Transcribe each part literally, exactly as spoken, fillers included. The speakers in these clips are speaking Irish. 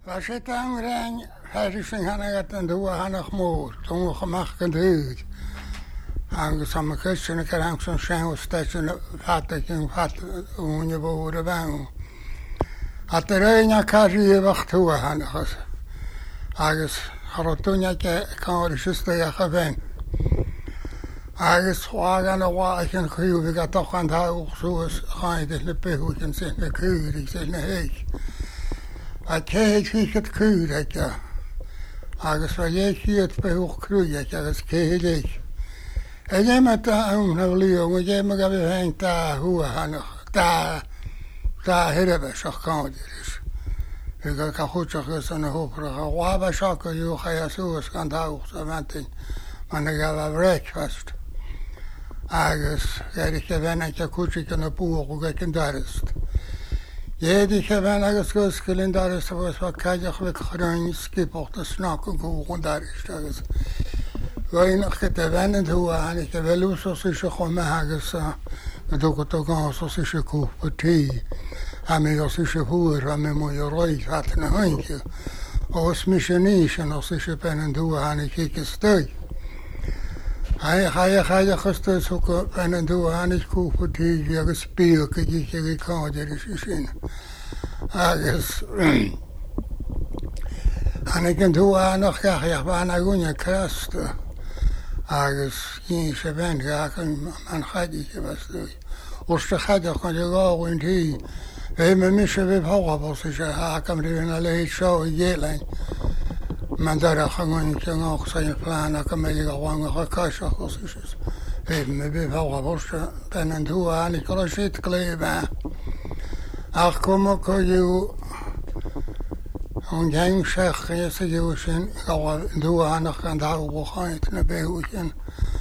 Was het aangrijn, hij is een gaan en doen aan het moord, toen gemaakt en duurt. Angus aan mijn kussen, ik heb zo'n schijn steeds een vatig en vatig, hoe je behoorde bij. Had er een aan kazie wacht toe aan het. Angus, had toen je kan er zuster je gewen. Angus, waar aan de waar en kuur, ik had toch aan het hoog zoals ga je de pegeltjes in de kuur, ik zeg nee heek. Wat keek ik het kuur, ja. Agus waar je hier het pegel kruid, ja, dat keek ik. En jij met de oom nou Leo, en jij mag even heen daar hoe han daar daar hebben zo kan het is. Ik kan goed zeggen zo'n hoofdrug. Waar was ook je ga je zo eens gaan hoog zo want maar dan gaan we breakfast. Agus, ja, ik heb een beetje koetje in de poel, hoe ik in daar is. Ja, die hebben agus guskel in daar is was wat kan je gewoon gewoon skip op de snakken gewoon daar is dat. Weinig het wennen hoe aan ik wel los als je gewoon magas dat ook het ook als je koopt thee. Aan als je voor aan mijn rooi had een handje. Als missionation als je pen en doen aan ik ik stuk. Hij ga je ga je gestel zoeken en doen aan ik koop thee je speel je je kan er is zien. Agus en ik kan doen aan nog ja ja bijna goeie krast. Agus geen ze ben ga man gaat je was dus. Als je gaat dan kan je wel in die we me missen we houden als je ha kan er een alleen zo jelen. Maar daar gaan we nog zijn plan dat kan je gewoon gaan kijken als is. We me houden als ben en doen aan ik kan zit kleven. Ach kom ook je en jij zegt je ze je zijn gaan doen aan nog gaan daar op gaan naar buiten.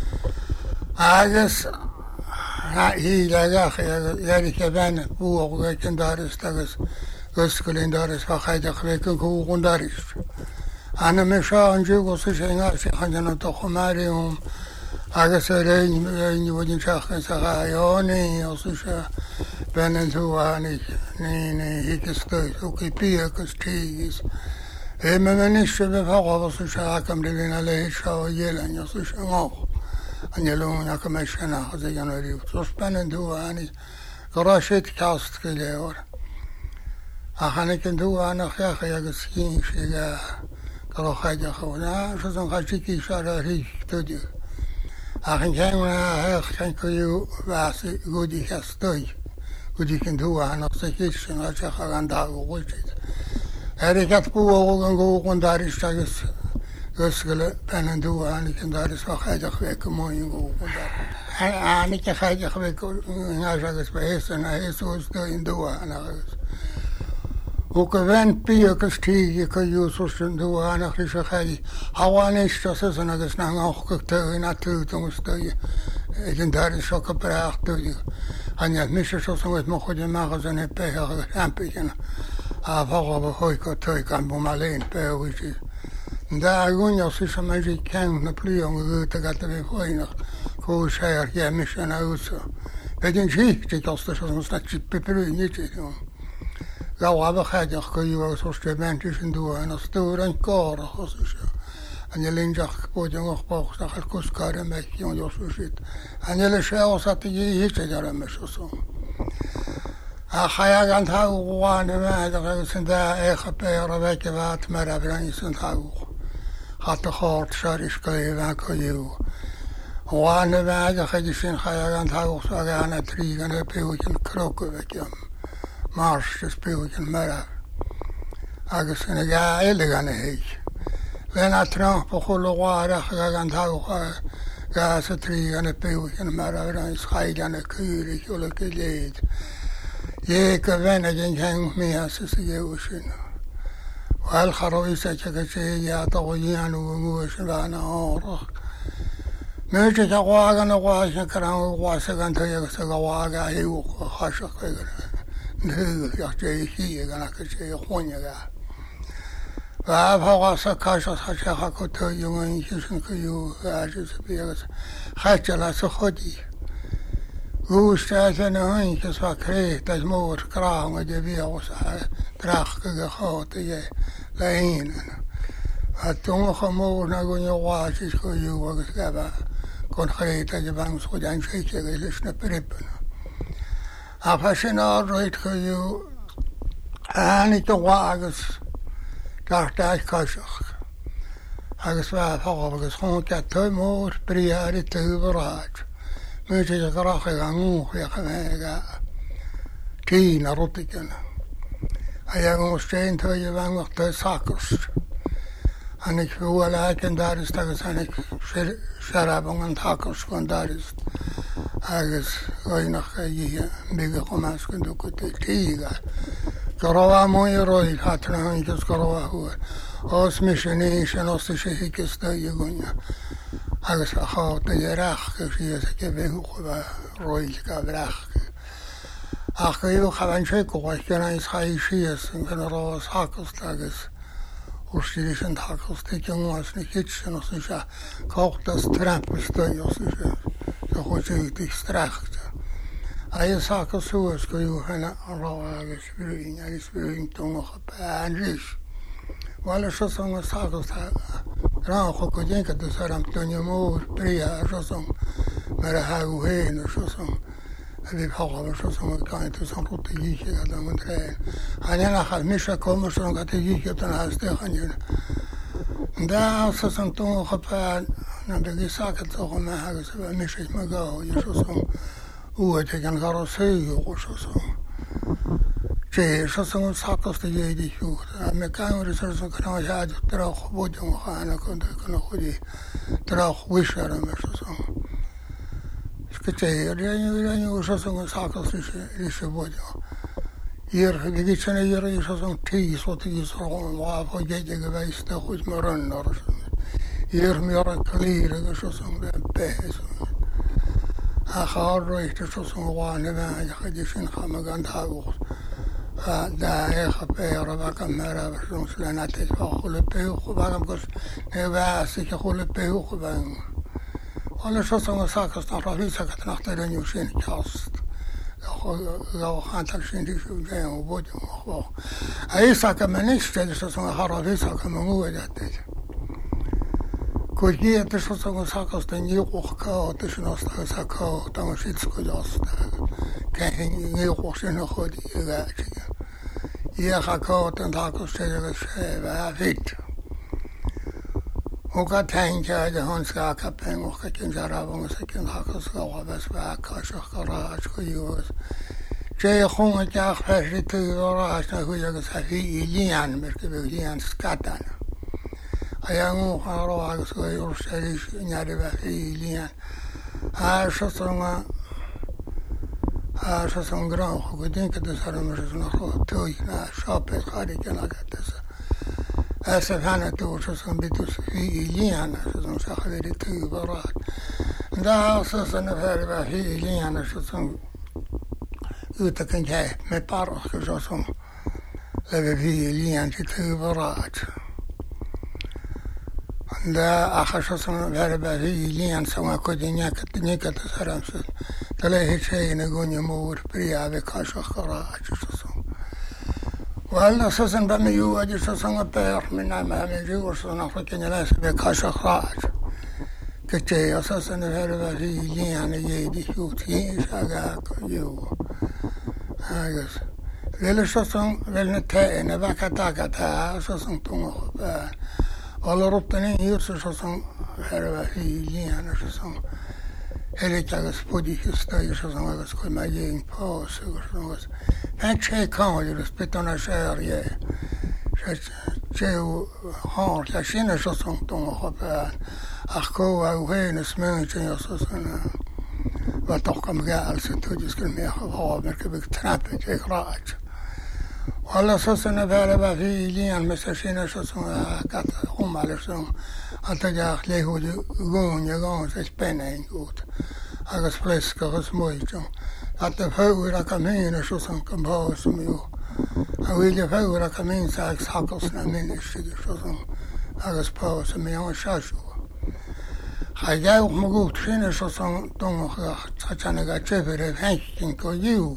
Agus ja hier ja ja ik heb een boer ik en daar is dat is guskel in daar is wat hij geweest hoe daar is. En me schauen je was ze zijn ze gaan dan toch maar om Agus er een je wordt niet zeggen zeggen ja nee als je ben en zo aan ik nee nee ik is het ook ik piekes tees. En men is je bevallen was ze zeggen dat we alleen zo jelen ja zo zo. En je loon ja kan je nou ze gaan er ook zo spannend doen aan ik garage kast geleerd. Gaan ik doen aan nog ja ja misschien ja kan ga je gewoon ja zo dan ga ik iets daar richten je. Ach en jij maar geen kun je was goed ik stoi. Goed ik doen aan als ik iets en als je gaan daar goed zit. Er ik had boer en go en daar is dat is guskel ben en doen aan ik en daar is wel geidig werk mooi en go en aan ik geidig werk ja zeg eens bij is en hij is zo in doen aan ook een piekes die kan je zo doen aan als je gaat hawan is dat is een dat nou ook gekte naartoe toen je en daar is ook gepraat toe en ja mis zo zo met mocht je maar zo net bij gaan pikken afval we gooi ik toe kan maar alleen bij is daar gewoon je als je maar je kan naar pleo te gaat er voor nog hoe zei je mis en uit weet je niet ik als dat zo dat peper niet ja, we gaan je kun je zo studenten doen en als door een kar als je en je linjach wordt je nog boog dat het kost kar met je jongens zo zit en je zelfs dat je hier daar met zo ah ga je gaan houden aan dat is daar echt per week wat maar dat is een houden gaat de hart sorry schrijven kan je waan de weg dat je zien ga je gaan houden zo gaan het drie en heb je een kroken weet je Mars te spelen maar agus en ja elegant heet. Wen a tramp op golwaar gaan houden gas het drie en het peeltje maar dan schijt aan de kuur ik wil het leed. Je kan wennen in geen meer als ze je zien. Wel garois dat je zei ja toch je aan hoe moes waren oorlog. Meest je wagen was je kan was gaan te je ze wagen heel gasig. Nee, ja, je hier gaan ik je gewoon ja. Waar was er kaas als je gaat te jongetjes en je als je weer gaat je laat zo goed. Gustasen hanke så kreta små krang och det vi oss drachke gehate je leinen. Att de kommer när jag var så skulle ju vara skaba kon kreta je bang så den skicka det lyssna prippen. Afasena roit ju ani to wagas dacht ich kashach. Agus var fagas hon katte mor priare tuberat. Myyti ja karahe gangu ja kanega tina rotikana. Ajagun stein toje vangur te sakos. Anik fuala ken daar is tagas anik sharabungan takos kon daar is. Agus oinach je bige komas kun do kote tiga. Karawa moy roi hatra hanjus karawa huwa. Os mishene shanos shehikes da yegunya. Agus achau de jerach gesien ke behu kwa roi ka brach. Ach eu gaan checken wat je nou eens ga je zien en er was hakels tages. Ustirischen hakels te jongens niet iets en als je kocht dat trappen stoy als je zo goed je dich stracht. Hij hakels zo is kun je gaan ragen springen en springen tongen gepaanjes. Wel zo zo'n hakels Ran ko denken dat er aan Antonio Moor pria zo maar hij hoe heen zo zo vi har så som kan inte som rote gick jag där med trä. Han är nog mischa kommer så att det gick utan att det han ju. Där så som då har när det sagt så om jag så mischa mig gå ju så som och det kan vara så och så så. Det så som sagt det är det ju. Men kan det så som kan jag dra både och han kunde kunna skjuta dra wishar med så så. Скажи, я не уже сам сакал лишь водил. Ер, видите, на ер еще сам ты, что ты сром, а пойдете говорить, что хоть моран нарушен. Ер мира клира, что сам бэс. А харро, что сам ване, я ходишь на хамаган тагус. А да, я хапера, бакамера, что сленатет, хуле пеуху, бакам кос, не васи, хуле пеуху, бакам. Alla så som saker snart vi ska ta natta den ju sen kast. Jag jag har inte sen det så jag och vad jag. Ai saker men inte det så som har vi saker men vad det. Кое det så som saker den ju och ka det så nästa saker там shit ska jag sta. Kan ni ju sen och det är. Jag har ka den tack så det är fint. Och att tänka att hon ska kappa och att den jarabon så kan ha så gå bas va kanske garage och ju. Jag hon att jag har lite garage och jag ska se i linan med det linan skatan. Jag har har så jag ser när det var i linan. Här så såna här så sån gran och det inte det så där med såna tog na shoppet hade kan jag det. Alltså han är då så som bitus i linan så som så har det tuberat. Där så så när det var i linan så som ute kan jag med par så som lever i linan till tuberat. Där axar så som det var i linan som jag kunde neka neka det så där så det är helt tjejen går ju mor priave kanske garage så som والله أساساً بميو أجي أساساً أبير من ما ميجو أساساً أفكين ناس بكاش أخراج كتير أساساً هذا في يعني يدي شوتي شاقا يو هاجس ليل أساساً ليل نتاعي نباك تاكتا أساساً تونغ والله ربطني يوس أساساً هذا في يعني أساساً هذا كاس بودي كستاي أساساً أساساً كل ما يين باس أساساً Men c'è come rispetto a una serie, c'è un la scena so sono a a coa o hene smöntje jag så såna vad toch kan gal så då skulle mer ha mer kan vi trappa det klart. Alla så såna väl var vi linan med så scena så såna katt om eller så att jag lägger gång jag gång så spännande ut. Jag ska fläska och smörja. Att det förra kaminen så som kan vara som ju. Jag vill ju förra kamin så jag hackos när människor så som jag ska på som jag har sagt. Hij ook me goed vinden zoals een dongen gaat aan de chefere henkin ko you.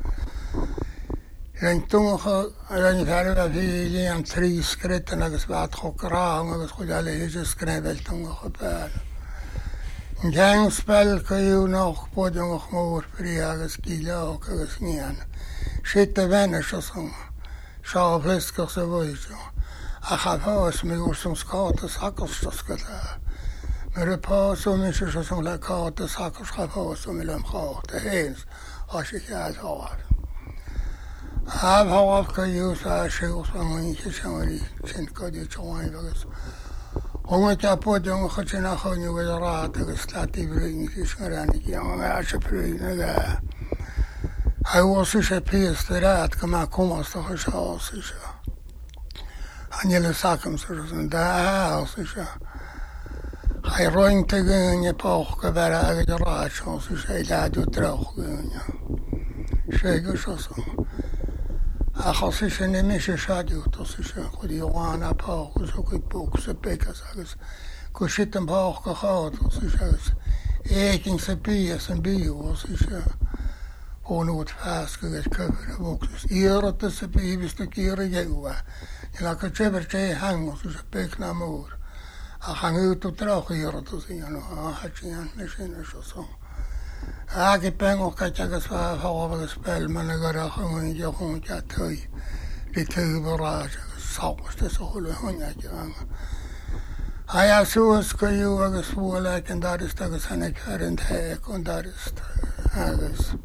En toen ren verder vi en tre skritt en agus vat chokra og agus chodale his skrevel tunga khapal. Gang spel ko you nog podung khmor pri agus kila og agus nian. Shit venne såsom så fläskar så var ju. Jag har hört mig ord som skata sakerstskata. Men det på så mycket som la kata sakerskata som vill ha det hens har sig jag har. Jag har också ju så själv som inte som är sen kan det join det. Hon är på den хотина ходню вера так стати бринги шарани я я шприна. Hij was dus het eerste raad, maar kom als toch eens als is. En jullie zaken zoals een daar als is. Hij roint tegen je poog, waar hij de raad zoals is. Hij laat je terug. Zeker zo. Ach, als is een emische schaduw, dat is een goede jongen aan poog, zo goed boek, ze pikken, zeggen ze. Ik zit een poog gehad, dat is het. Eking ze bier, zijn bio, dat is het. Hon åt färskugget köver och också. Irat det så bevis det kira jäua. Jag kan köper sig hang och så pekna mor. Jag hang ut och dra irat och säga no. Jag har inte med sin så så. Jag gick peng och kan jag så ha av spel men jag har hon jag hon jag töj. Det töj bara så så så håller hon jag kan. Jag så ska ju jag så läken där det står så han är inte här och där är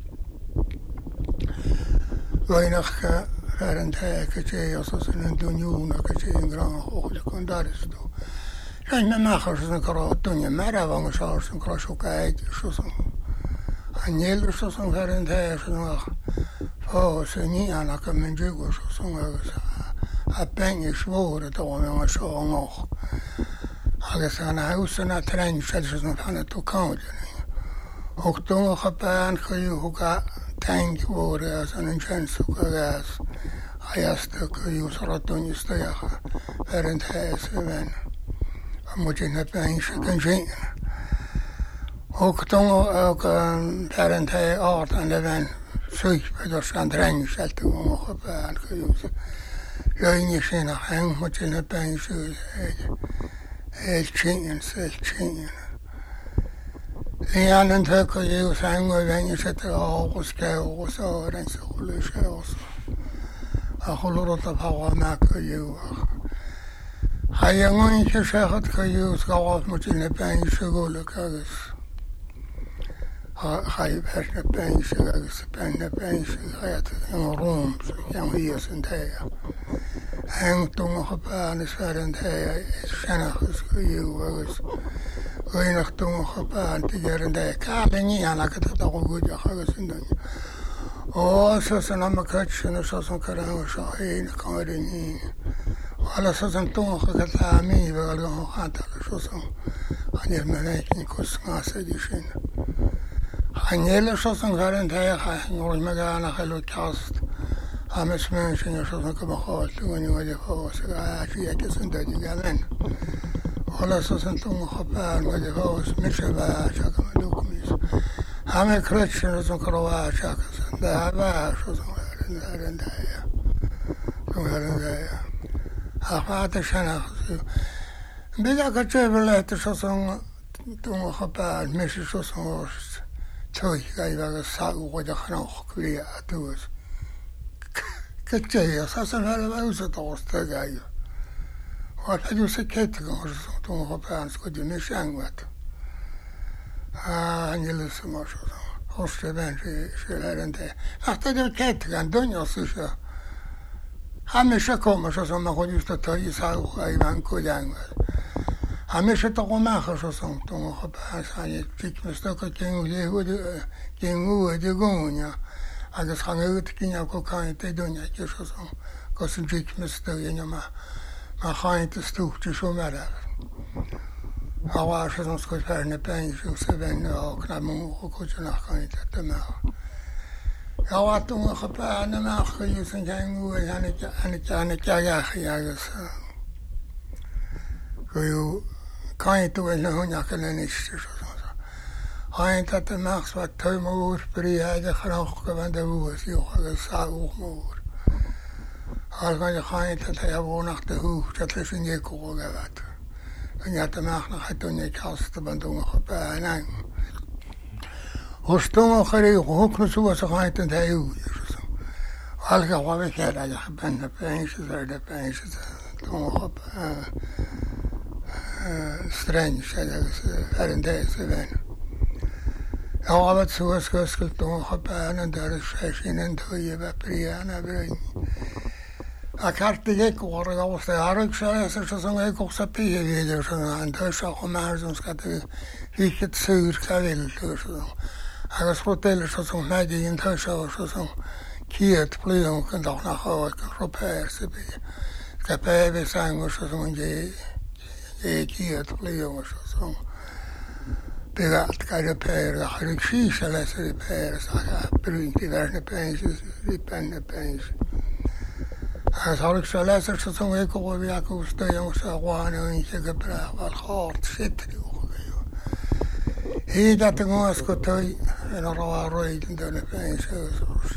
Weinig rentijken, als ze een doen, dat je een grand hoogte kan daar is toe. Zijn mijn magers een groot doen je maar van zoals een groot ook uit, zo zo. En jullie zo zo'n rentijken nog, voor ze niet aan elkaar met jugo zo zo. Het ben je zwoeren dat we maar zo nog. Als aan huis en het trein zet ze nog aan het toekomst. Ook toen nog een paar keer je Tänk vore as en chans och gas. Ayaste ko ju saraton istaya. Parent has even. Amojina pain kan jin. Och då och parent hay art and even. Sui på så drängen skalt och och på ko ju. Jag inge sina hem mojina pain så. El chingen sel chingen. Ja, dan heb ik je zijn we wenje zitten al scheel zo en zo scheel. Acholo dat hawa maken je. Hij jongen je zegt dat je schaaf moet in de pijn school kagas. Hij heeft de pijn kagas, pijn de pijn gaat in Rome, ja hier is een tijd. En toen nog een paar is verder hij is zennig is Weinig toen gepaard te jaren dat ik alleen niet aan het dat ook goed ja gezien. Oh, zo zijn allemaal kutsen, zo zijn karren zo heen kan er niet. Alles zo zijn toen gegaan aan mij, we gaan gewoon gaan zo zo. En je merkt niet kus ngasse die zijn. En jullie zo zijn karren dat je gaat, nooit meer gaan naar het kast. Ames mensen zo zijn komen gehad, toen je wat je hoort, ja, zie ik eens een dat je gaan. Alles is een toen gepaard met de huis, met z'n waardje, kan men ook mis. Hame kletsen is een kroaatje, daar waar, zo zo daar en daar. Zo daar en daar. Ach, wat is er nog? Bij dat het even later zo zo toen gepaard, met z'n zo zo was. Twee, ga je wel eens zeggen, wat je genoeg kreeg, toen was. Kijk je, zo zijn we wel eens het oosten, ga je. Wat had je ze kijken als toen op aan schoot je niet zijn wat. Ah, en je lust maar zo. Hoste mensen zullen het. Ach, dat je kijken aan doen je zo. Hamisha komen zo zo maar goed is dat je zou gaan koden. Hamisha toch maar maken zo zo toen op aan zijn je tik met stokken king je hoe de king hoe de gonia. Als gaan we het king ook kan te doen je zo zo. Kost tik met stokken je maar. Maar ga je te stoeltje zo maar daar. Als je dan schoot ver naar pijn, zo ze wennen ook naar mijn ogen, goed je nog kan je dat te maken. Ja, wat toen we gepaard naar mij gejuist en geen moe en het en het en het ja ja ja dus. Kun je kaintu en hunjakelen istus. Hain dat de machts wat tuimoer, priheid de graag van de woes, joh, dat zou moer. Als kan je gaan dat hij woont naar de hoek, dat is een je kool gewet. En je had de macht nog het toen je kasten van toen nog op een. Hoe stond geregeld, hoe kunnen ze was gaan het hij hoe. Als je wat ik had, je bent de pijntjes, de pijntjes, toen nog op streng, dat is er in deze wen. Ja, wat zo is geschikt toen nog op en daar is zesien en twee bij Priana brengen. Ik had de gek hoor, ik was de hark zelfs, dus zo'n ik ook zo pije weer zo aan, dus ook maar zo'n schat, ik het zuur gewil dus zo. Ik was hotel zo zo'n meidje in thuis zo zo'n kiert vliegen kan toch nog ook op herse bij. Ik heb even zijn zo zo'n je je kiert vliegen zo zo. Begat kan je per, dat ik zie zelfs de per, zeg bring die werden pijntjes, die penne pijntjes. Als had ik zo lekker zo zo'n ik al weer ik was de jongens gewoon een je gebruik wat hard zit. Hier dat ik moest kotoy en er was rood en dan pijntjes.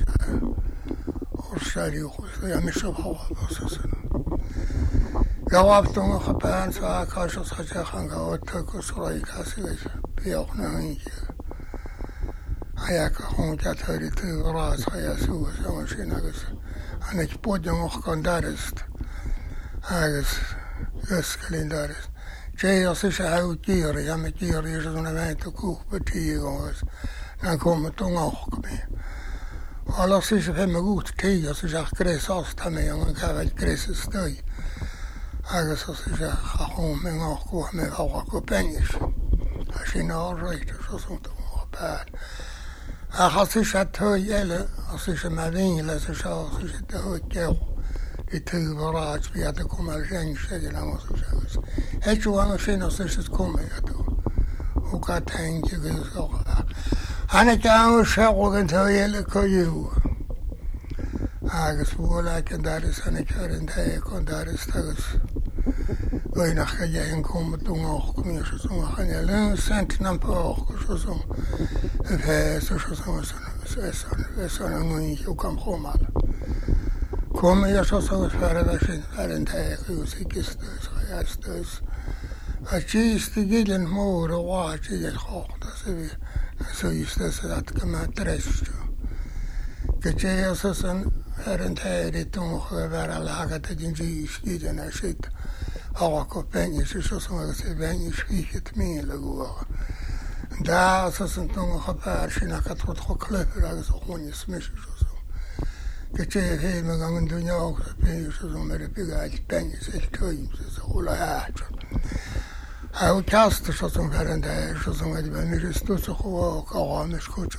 Of serio, ja misschien wel was het. Ja, wat toen nog gebeurd, zo ik als het gezegd aan gehad, ik was rood als ik bij ook nog een keer. Ja, ik gewoon dat hij te raad, ja zo zo misschien dus. En ik pot nog kon daar is. Agus, dus kalender is. Jij als is hij keer, ja met keer is er een wijn te kook betie jongens. Dan komen toen ook mee. Alles is hem goed, kijk, als is echt Chris als dan mee, jongen, ik heb het Chris sтой. Agus als is echt gewoon met nog goed met al kopjes. Als je nou rijdt, zo zo te op. Als is het heel, als is het maar wingelen, als is als is het hotel. Die tuberage, wie had de komen zijn, zei je nou zo zo. Het zo aan zien als is het komen ja toe. Hoe kan het eentje gezegd. En ik aan zeggen en zo hele koeien. Agus voorlijk en daar is en ik er in de kon daar is dat. Wij nog ga je komen toen ook kom je zo gaan je lang cent naar poog zo zo. Het zo zo zo zo zo een moeite ook kan komen. Kom je zo zo verder als je er in de muziek is dus ja dus. Als je is die gillen moeder wat je het gaat dat is zo is dat dat kan maar trest. Dat je als een er in de toen weer lagen dat je die schieten en zit. Alle kopjes is zoals ze weinig schiet meer geworden. Daar is het nog een paar zien ik het wordt geklept dat is gewoon je smisje zo. Dat je helemaal gaan doen je ook dat je zo met de bigheid penjes is toen zo hoe laat. Hij kast zo zo ver daar zo zo met bij mij is het zo gewoon al met goed.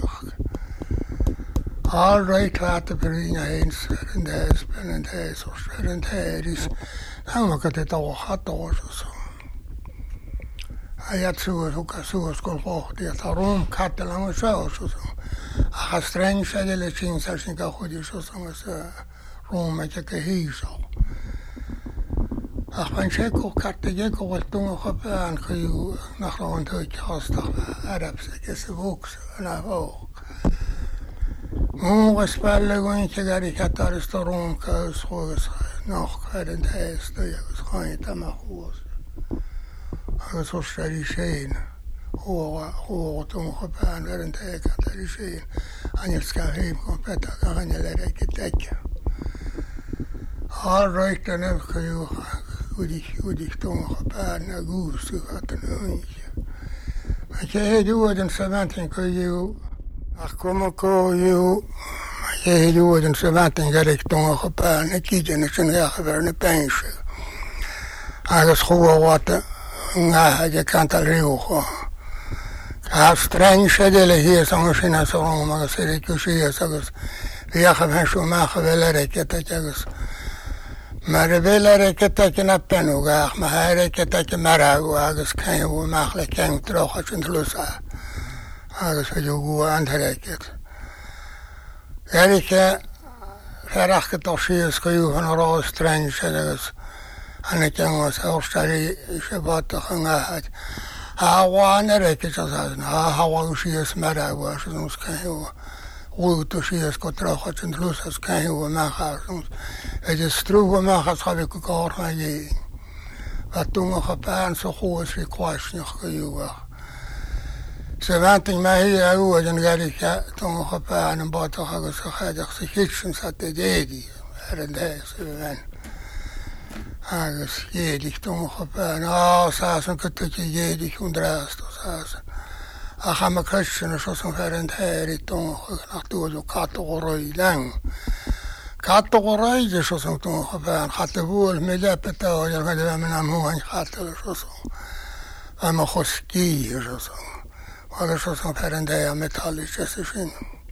All right wat de brengen heen en daar is en daar is zo en daar is. Nou, maar ik het al gehad hoor zo. Hij had zo ook zo gevolgd die het erom had de lange zo zo. Hij streng zei de zien als ik al goed is zo zo rom met je hier zo. Ach, mijn check ook had de check ook toen nog op aan gehuurd naar rond het huis toch Arabs is het ook naar ook. Hoe spelen gewoon je daar ik had daar storm kaus hoes. Nog hadden hij sтой, gewoon het allemaal goed. Als zo stari zijn. Hoe hoe toen gegaan er een tijd dat er zijn. En je ska hem compleet gaan je leren kijken. All right dan heb ik je hoe die hoe die toen gegaan naar goed zo had een hondje. Maar je doet een savant kun je ach kom ik je je doet een savant en dat ik toen gegaan ik kiezen is een heel gewone pijnsje. Alles gewoon wat ja je kan het al heel ja streng schedelen hier zo misschien als zo maar als ik je zie zo ja gaan zo maken willen dat dat je maar de willen dat je naar Penno gaat maar hij dat je maar als kan je wel makkelijk kan terug als een lus alles wat je goed aantrekt. Ja, ik heb het toch zeer schreeuw van een roze streng, zeg أنا كان سأشتري شبات خناهات هوانا ركز أساسا هوا وشي اسمرا واشنوس كان هو وتوشي اسكترا خاتن لوسس كان هو ما خارجون اجسترو ما خاصه كار هاي فتوما خبان سخوس في قواش نخيوا سمعتني ما هي هو جنجاري توما خبان باطا خاص خاجة سكيتشن ساتديدي هرندها سبان هذا سيدي توما خبان آه ساسن كنت جيدي كون دراستو ساسن أخا كرشن شو سن هرندها ريتون نختوزو كاتو غروي لان كاتو غروي شو سن توما خبان خاتبو الملا بتاو يرغد من أمهو خاتل شو سن أما خسكي شو سن وهذا شو سن هرندها متالي جسشين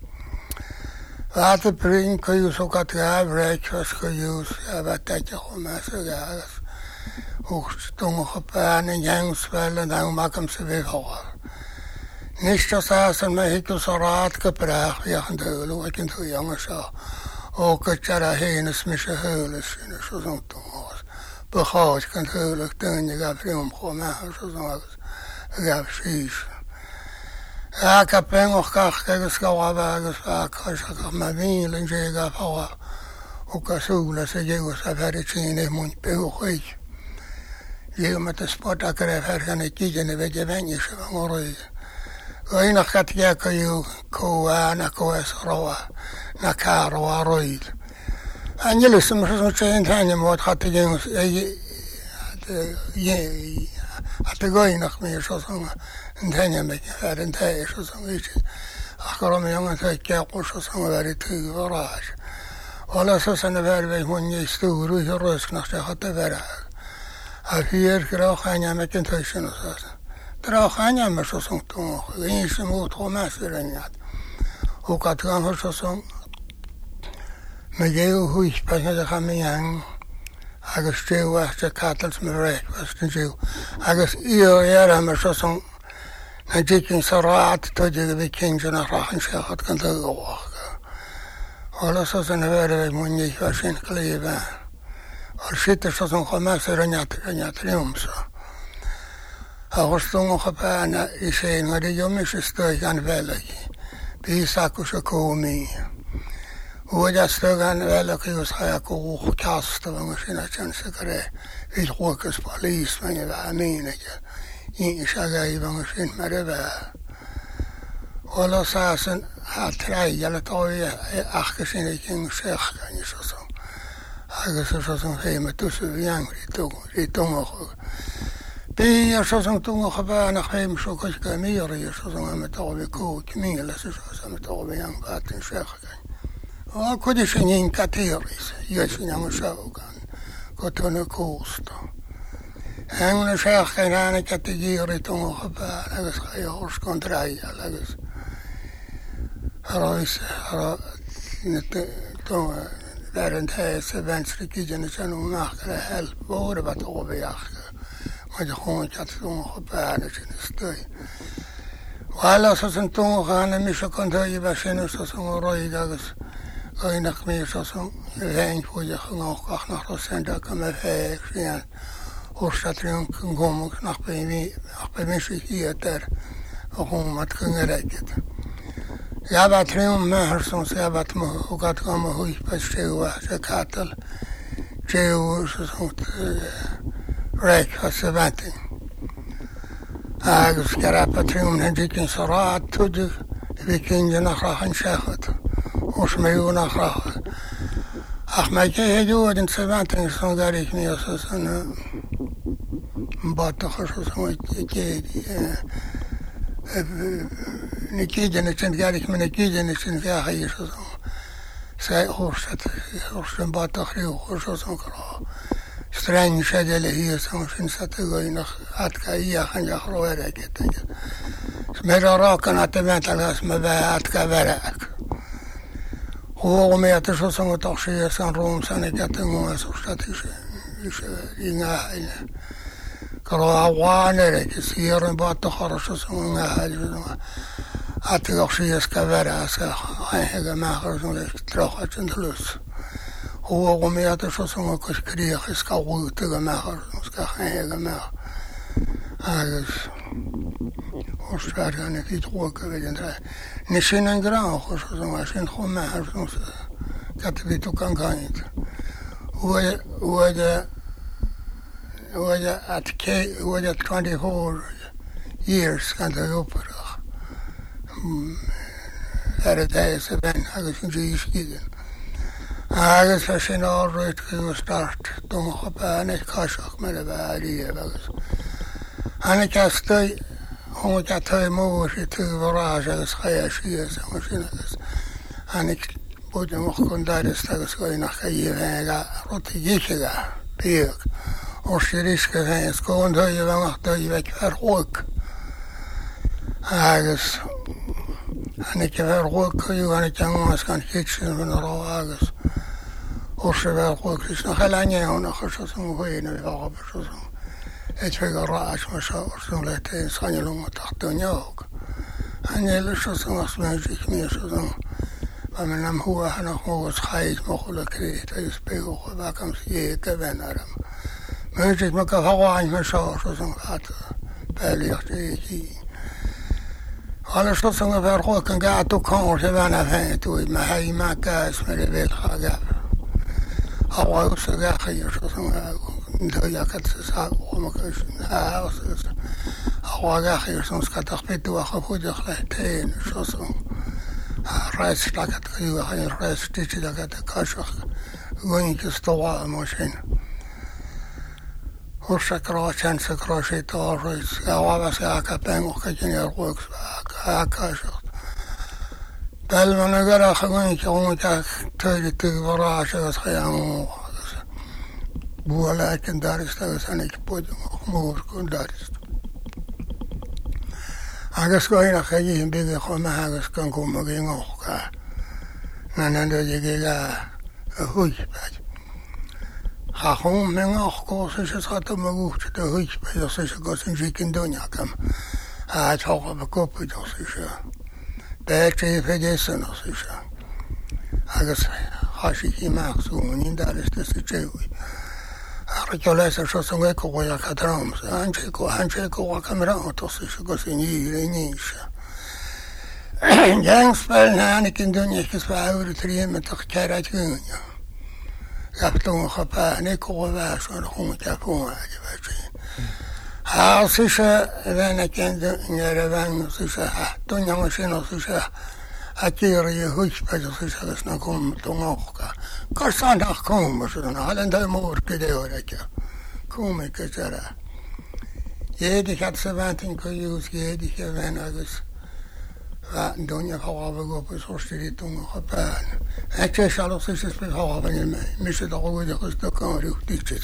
وهذا برين كيوسو كاتغا بريكفاست كيوس أبتاكي خماسة غاز وشتوما خبان ينجس فعلا داو ماكم سبيل خوار نشتا ساسا ما هيكو صرات كبراخ يخندولو وكن تو يمشا او كتشارا هينس مشا هولس شو سن توماس بخاش كنت هولك تنجي غاب ريوم خوماها شو سن غاب شيش هاكا بينو خاخ كيس كوابا كيس فاكاش ما بين لنجي غاب هوا وكسولا سجيو سفاري تشيني مون بيو خيج يوم تسبوتا كريف هركاني كيجني بجباني شبان غروي وين خاتيا كيو كوانا كويس روا نكاروا رويد أنجلس مش شيء ثاني موت خاتيا أي ي أتقول نخمي شو سما ثاني ما كان ثاني شو سما يجي أخرم يوم ثاني قوش سما بريتي وراش ولا سوسنا بربي هون يستورو يروس نخشى خطة برا أفير كرا خانيا ما كنت هيشنو ساسا ترى خانيا ما شو سما توم إيش موت هو ما سرنيات وكاتكان هو شو سما مجيو هو يشبه هذا خميان agus teo achta catals me rek was ten teo agus io era me so son na dikin sarat to de be kinge na rachen schachat kan de oog ala so son vere munni fashin kleba al shit so son khamas ranyat ranyat triumsa agoston khapana ishe no de yomish stoy kan velagi bi sakusha komi وجاستغان ذلك يسحيك وخكاست ومشينا شنسكره الخوكس بوليس من العمين يشاقاي بمشين مربا ولا ساسن هاتراي يلطوية أخكسين يكين شيخ كان يشوصن أخكس يشوصن خيمة تسويان ريتون ريتون أخو بي يشوصن تون خبانا خيم شوكش كمير يشوصن أمتغبي كو كمير لسيشوصن أمتغبي ينباتن شيخ كان وكل شيء كثيرس يشين مشاوكان كتون كوستا هم نشاخ كنا كتجيري تون خبا لقس خيوش كونترايا لقس رئيس نت تون دارنت هاي سبان سركي جنسانو ماخر هل بور بتوه بياخ ما جخون كتون خبا نشنستوي وعلى أساس تون خانة مش كونترايا باشينو ساسون روي لقس أين خميس أصلا لين فوجا خناق أخنا رسين دا كم فيك فيان ورشتريون كنقومك نخبيمي نخبيمي شكية تر أقوم متكن راجد يابات ريون ما هرسون سيابات مه وقت قام هوي بس شيوا شكاتل شيوا شسمت راك فسباتين أجلس كرابات ريون هنجيكين صراط تودي بيكين جناخراهن شاخت وشميون أخرى أحمد كي هدوء دين سبعة إنسان داريك مياسسنا مبات خصوصا كي نكيجة نشن داريك من نكيجة نشن فيها خير خصوصا ساي خورشت خورشت مبات أخرى خصوصا كرا سترين شادة هي سمشن ستغير أتكا إياه خنجا أخرى وراكت سمير راكنا تبعت الغاس مباعات كبراك هو ما يتشوصن وتخشي سان روم سان جاتن وسوستاتيش ينها كرو عوانة كثير بعد خرج سان هاي أتخشي سكبر أسا هاي ما خرجون تروح تندلس هو قميات شصنا كشكريخ اسكاوت جماعة اسكاخين جماعة هذا وشار يعني في تقوك بدنا نشين نجرا خصوصا عشان خما حرصنا كتبتو كان كانت هو هو وجا أتكي وجا twenty-four years كان يوبرخ هذا سبعين هذا شنو يشكيدن هذا سشين أوريت كي ستارت دون خبانة كاشخ من بعديه بس أنا كاستي هو كاتي موش تبراج بس خياشية سمشين بس أنا بود مخكون دارس تاس كوي نخيي هذا روتي يشجع بيك وشريش كفاية سكون دوي بمخ دوي بكفر خوك هاجس أنا كفر خوك يو أنا كماس كان كيتشن من رو هاجس وشبه خوك إيش نخلاني هنا خشوصا وهينا بيقاب خشوصا إتفق الرأس مشاور سنلتين صاني لهم تحتون يوك أنا لشوصا أصلا جيك ميشوصا فمنهم هو أنا هو سخايش مخلق كريت يسبيقو خباكم سيئي كبين أرم مجد مكفوا عن مشاور شوصا فات بالي يختيكي على شوصا فرقوا كان قاعد تكون شبانا فانتوي ما هاي ما كاس من البيت خاقب أو يوسف خير شوصا ندويا كتساق ومكاش ها وسوس أو خير شوصا كتخبيت وخفو دخلتين شوصا رئيس لقد خير خير رئيس تيجي لقد كاشخ وين كستوى ماشين وشكرا كان سكرا شيء تاريس أو بس أكبر وكجن يرقص أكاشخ بل من غير خلوني كون تك تيجي تبرع شيء خيام بولا كن دارس تغسني كبود مور كن دارس أجلس كوينا خيجين بيجي خما أجلس كان كم مجين أخوكا ناندو يجيلا هوي بعد خاهم من أخوكا سيش ساتو مغوش تهوي بعد سيش قاسن جيكين دنيا كم هاتوقع بكوب بعد سيش بعد شيء في جسنا سيش أجلس خاشي مخزونين دارس تسجيوي رجال شو سوى كويا كدرام أنشي كو أنشي كو كاميرا توصيش كوسيني رينيش جانس بالنا أنا كندوني كسبة أول تريه متخكرات كنيا يبتون خباني كو باش ونخون كافون عجبتي هاسيشة أنا كندوني ربان سيشة دنيا مشين سيشة أكير يهوش بجسيشة بس نكون تناقك كرسان أخكم مثلا على ده مور كده ورجع كومي كجرا يدي كات سبانتين كيوس يدي كمان أجلس فالدنيا خوابه بسوشتري تون خبان أكيد شالو سيشس بخوابه الماء مش تقول ده خست كاري وتيجت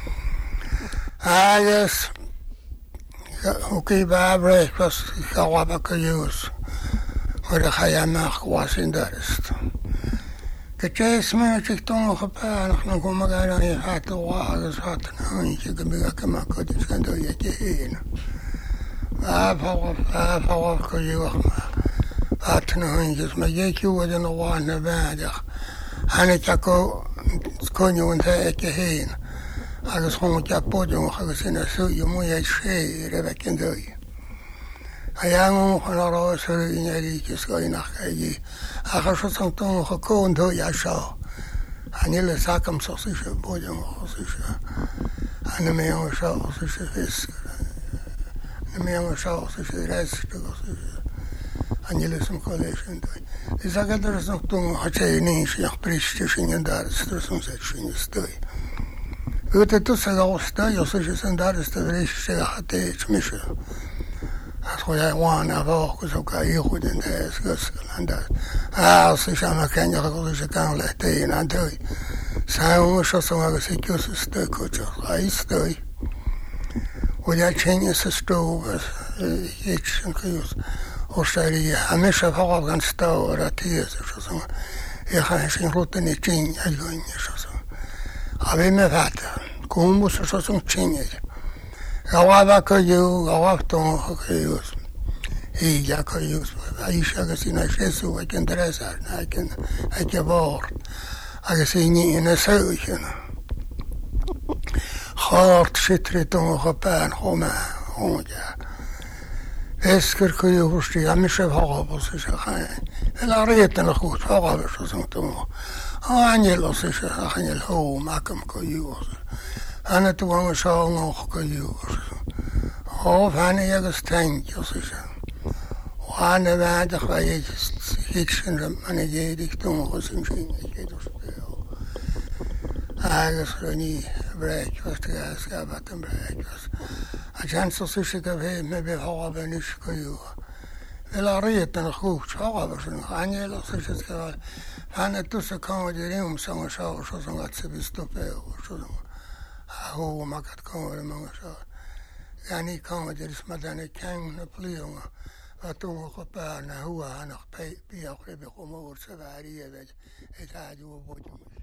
أجلس وكي بابريك بس خوابه كيوس وده خيامة خواسين دارست كجيس ما تكتون خبان احنا كنا قاعدين يحاتوا واحد صاتنا هنيك قبل كما كنت كندو يجينا فافوا فافوا كل وقت فاتنا هنيك ما يجي ودنا وانا بعد أنا تكو تكوني وانت يجيين هذا صوم جابود وهذا سنة سوي مو يشي ربكن دوي أيام خنا رأس الإنجليز كسكاي نخيجي آخر شو سنتون خكون دو يشاو أنا اللي ساكم صوصيش بودم صوصيش أنا ما يوم شاو صوصيش فيس أنا ما يوم شاو صوصيش رئيس صوصيش أنا اللي سم كوليشن دوي إذا قدر سنتون حتى يخبريش تشين دارس ترسم ساتشين استوي وتتصل أوستا يصيش سندارس تدريش شيء حتى يشمشه أخويا وانا فوق سوكا يخود الناس قصر الهندس أعصيش أما كان يخلص كان لحتين عندوي سايو مش أصلا قصي كيوس استيكو جوز أيستوي ويا تشيني سستو بس يتشن كيوس وشتري هميشة فوق كان ستو راتيز شو سما يخانشين روتني تشين أجوين شو سما أبي ما فاتا كومبوس شو سما تشيني Gawaba kayu, gawafton kayus. Iya kayus. Aisha kasina shesu akin dresa, akin akin bor. agus í na saoichin. Chart sitri dunga ben chome honja. Esker kuju husti amishe hagabos is chain. El areten goed hagabos so dunga. Angelos is angel ho makam kuju. Ana tu wang sha nog kuju. Ho van jeges tank is. Wane waard wij hitchen man je dik dunga sin sin. Agus ní breakfast gas gabat an breakfast. A chance so sich go he me be haben is goju. El ariet an goed haben angel so sich go. Han et dus kan de rim so so so so gat se bistope so. Ho makat kan man so. Yani kan de is madane kan na plion. Atu ko pa na huwa na pe bi akre be ko mo se vari et et adu bo.